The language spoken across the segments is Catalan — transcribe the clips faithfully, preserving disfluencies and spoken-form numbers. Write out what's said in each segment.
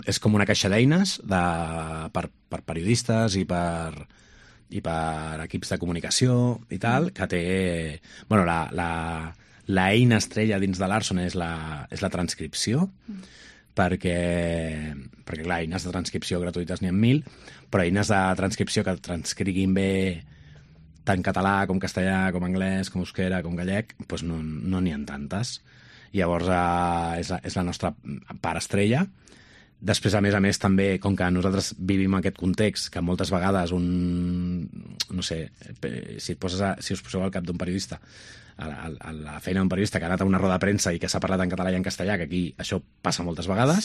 és com una caixa d'eines de, per, per periodistes i per, i per equips de comunicació i tal, que té... Bueno, la, la, la eina estrella dins de Larson és la, és la transcripció, mm. perquè, perquè, clar, eines de transcripció gratuïtes n'hi ha mil, però eines de transcripció que transcriguin bé tant català com castellà, com anglès, com euskera, com gallec, doncs no n'hi no ha tantes. Llavors, eh, és, la, és la nostra part estrella. Després, a més a més, també, com que nosaltres vivim aquest context, que moltes vegades un... No sé, si, et poses a, si us poseu al cap d'un periodista, a la, a la feina d'un periodista que ha anat a una roda de premsa i que s'ha parlat en català i en castellà, que aquí això passa moltes vegades,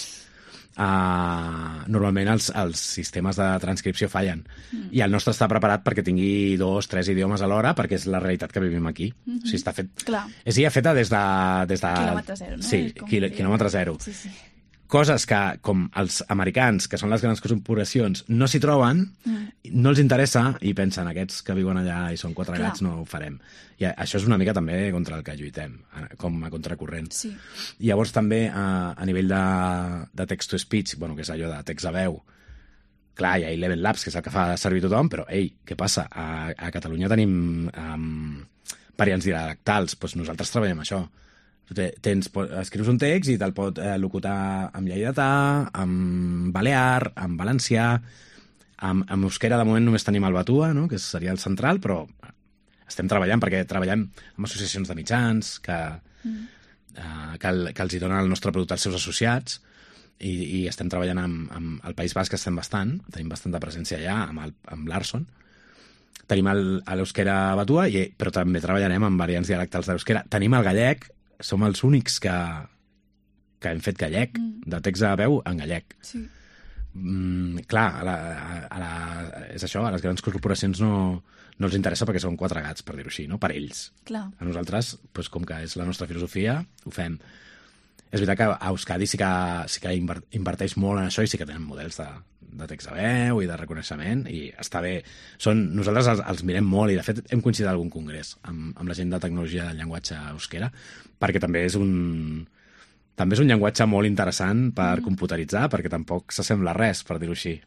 uh, normalment els, els sistemes de transcripció fallen. Mm. I el nostre està preparat perquè tingui dos, tres idiomes alhora, perquè és la realitat que vivim aquí. Mm-hmm. O sigui, està fet... Clar. És ja feta des de... Des de... Quilòmetre zero, no? Sí, quil quilòmetre zero. Sí, sí. Coses que, com els americans, que són les grans corporacions, no s'hi troben, mm. no els interessa i pensen, aquests que viuen allà i són quatre Clar. gats no ho farem. I això és una mica també contra el que lluitem, com a contracorrent. Sí. I llavors també a, a nivell de, de text-to-speech, bueno, que és allò de text a veu, clar, hi ha Eleven Labs, que és el que fa servir tothom, però, ei, què passa? A, a Catalunya tenim um, variants dialectals, doncs nosaltres treballem això. Tens, escrius un text i te'l pot eh, locutar amb lleidatà, amb balear, amb valencià, amb, amb euskera de moment només tenim el Batua, no? Que seria el central, però estem treballant perquè treballem amb associacions de mitjans que, mm. eh, que, el, que els hi donen el nostre producte als seus associats i, i estem treballant amb, amb el País Basc, que estem bastant, tenim bastanta presència allà, amb, el, amb l'Arson. Tenim l'euskera Batua, i, però també treballarem amb variants dialectals d'euskera. Tenim el gallec, som els únics que, que hem fet gallec, mm. de text a veu en gallec. Sí. Mm, clar, a la, a la, és això, a les grans corporacions no, no els interessa perquè són quatre gats, per dir-ho així, no? Per ells. Clar. A nosaltres, doncs, com que és la nostra filosofia, ho fem. És veritat que a Euskadi sí que, sí que inverteix molt en això i sí que tenen models de, de text a veu i de reconeixement i està bé. Són, nosaltres els, els mirem molt i de fet hem coincidit en algun congrés amb, amb la gent de tecnologia del llenguatge euskera perquè també és un també és un llenguatge molt interessant per mm. computeritzar perquè tampoc s'assembla a res, per dir-ho així.